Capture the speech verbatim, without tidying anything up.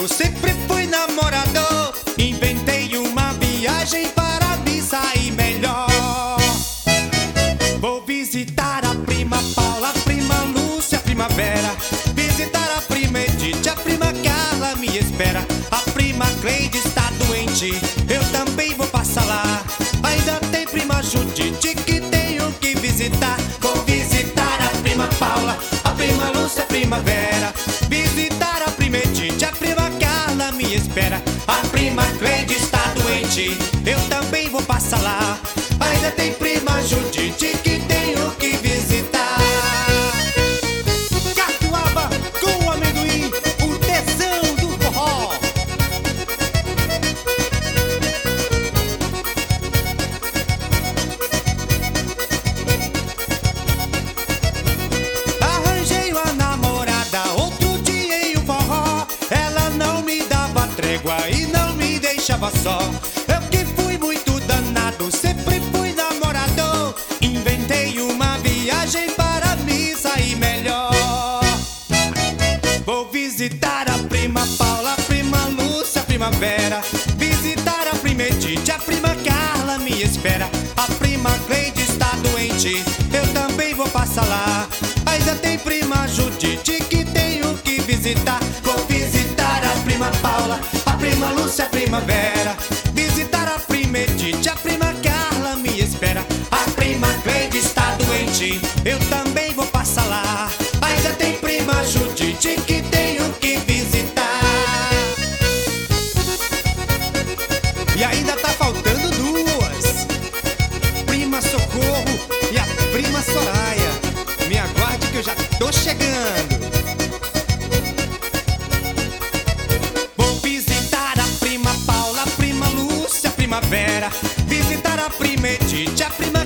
danado, sempre fui namorador. Inventei uma viagem para me sair melhor. Vou visitar a prima Paula, a prima Lúcia, a prima Vera. Visitar a prima Edith, a prima Carla me espera. A prima Cleide está doente, eu também vou passar lá. Ainda tem prima Judite que tenho que visitar. Vou visitar a prima Paula, a prima Lúcia, a prima Vera. Visitar a prima Edith, a prima Carla me espera. A prima Cleide está doente, eu também vou passar lá. Ainda tem prima Judite que tenho que visitar. Catuaba com amendoim, o tesão do forró. Arranjei uma namorada outro dia em um forró. Ela não me dava trégua e não me deixava só. Eu que fui muito danado, sempre fui namorador. Inventei uma viagem para me sair melhor. Vou visitar a prima Paula, a prima Lúcia, a prima Vera. Visitar a prima Edith, a prima Carla me espera. A prima Cleide está doente, eu também vou passar lá. Ainda tem prima Judite que tenho que visitar. Vou visitar a prima Paula, a prima Lúcia, a prima Vera. Visitar a prima Edith, a prima Carla me espera. A prima Cleide está doente, eu também vou passar lá. Ainda tem prima Judite que tenho que visitar. E ainda tá faltando duas: prima Socorro e a prima Soraya. Me aguarde que eu já tô chegando. Vou visitar a prima Paula, a prima Lúcia, a prima Vera. Visitar a prima Edith, a prima